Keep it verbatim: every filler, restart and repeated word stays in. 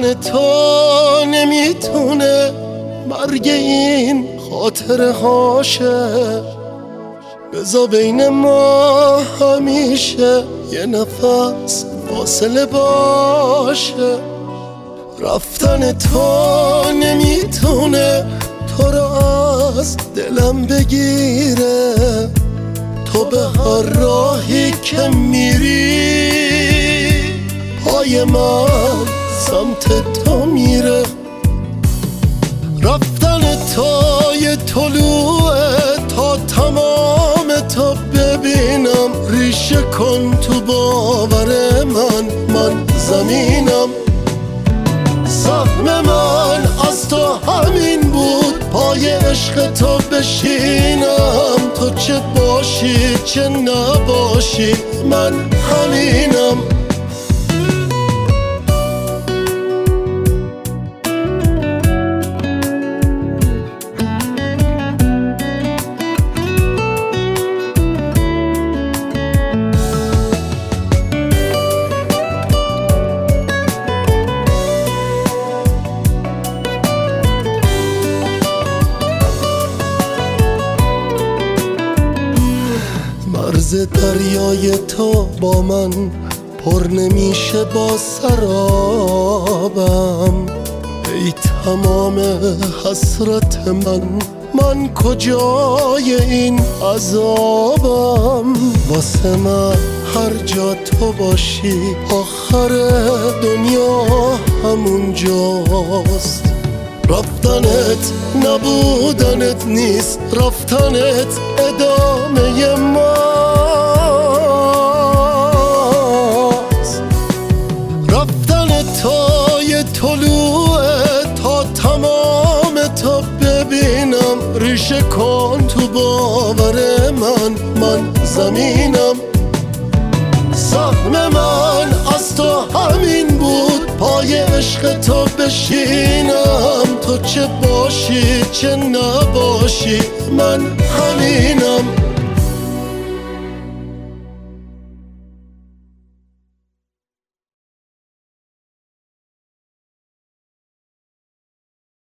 رفتن تو نمیتونه مرگ این خاطره هاشه، بذار بین ما همیشه یه نفس فاصله باشه. رفتن تو نمیتونه تو رو از دلم بگیره، تو به هر راهی که میری پای من سمت تو میره. رفتن تو یه طلوعه تا تمام تو ببینم، ریشه کن تو باور من، من زمینم. سهم من از تو همین بود، پای عشق تو بشینم، تو چه باشی چه نباشی من همینم. مرز دریای تو با من پر نمیشه با سرابم، ای تمام حسرت من، من کجای این عذابم. واسه من هر جا تو باشی آخر دنیا همون جاست. رفتنت نبودنت نیست، رفتنت ادامه ماست. رفتن تو یه طلوعه تا تمام تو ببینم، ریشه کن تو باور من، من زمینم. سهم من از تو همین بود، پای عشق تو بشینم، تو چه باشی چه نباشی من همینم.